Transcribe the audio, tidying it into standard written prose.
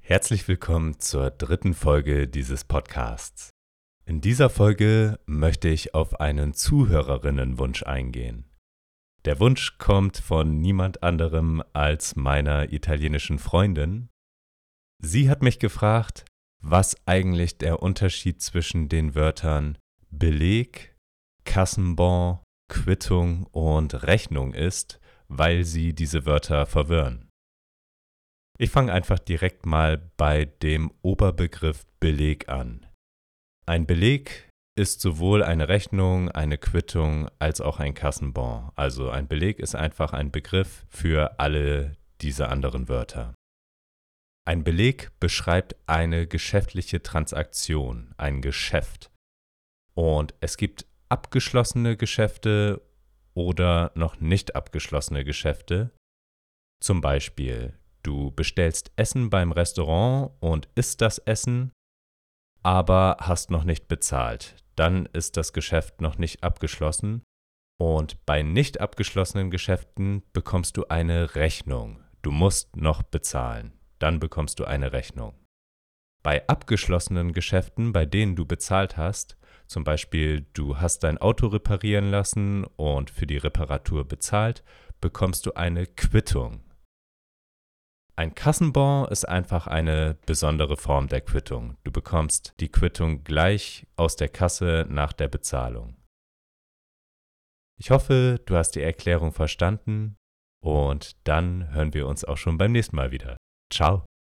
Herzlich willkommen zur dritten Folge dieses Podcasts. In dieser Folge möchte ich auf einen Zuhörerinnenwunsch eingehen. Der Wunsch kommt von niemand anderem als meiner italienischen Freundin. Sie hat mich gefragt, was eigentlich der Unterschied zwischen den Wörtern Beleg, Kassenbon, Quittung und Rechnung ist, weil sie diese Wörter verwirren. Ich fange einfach direkt mal bei dem Oberbegriff Beleg an. Ein Beleg ist sowohl eine Rechnung, eine Quittung als auch ein Kassenbon. Also ein Beleg ist einfach ein Begriff für alle diese anderen Wörter. Ein Beleg beschreibt eine geschäftliche Transaktion, ein Geschäft. Und es gibt abgeschlossene Geschäfte oder noch nicht abgeschlossene Geschäfte. Zum Beispiel, du bestellst Essen beim Restaurant und isst das Essen, aber hast noch nicht bezahlt. Dann ist das Geschäft noch nicht abgeschlossen und bei nicht abgeschlossenen Geschäften bekommst du eine Rechnung. Du musst noch bezahlen, dann bekommst du eine Rechnung. Bei abgeschlossenen Geschäften, bei denen du bezahlt hast, zum Beispiel du hast dein Auto reparieren lassen und für die Reparatur bezahlt, bekommst du eine Quittung. Ein Kassenbon ist einfach eine besondere Form der Quittung. Du bekommst die Quittung gleich aus der Kasse nach der Bezahlung. Ich hoffe, du hast die Erklärung verstanden und dann hören wir uns auch schon beim nächsten Mal wieder. Ciao!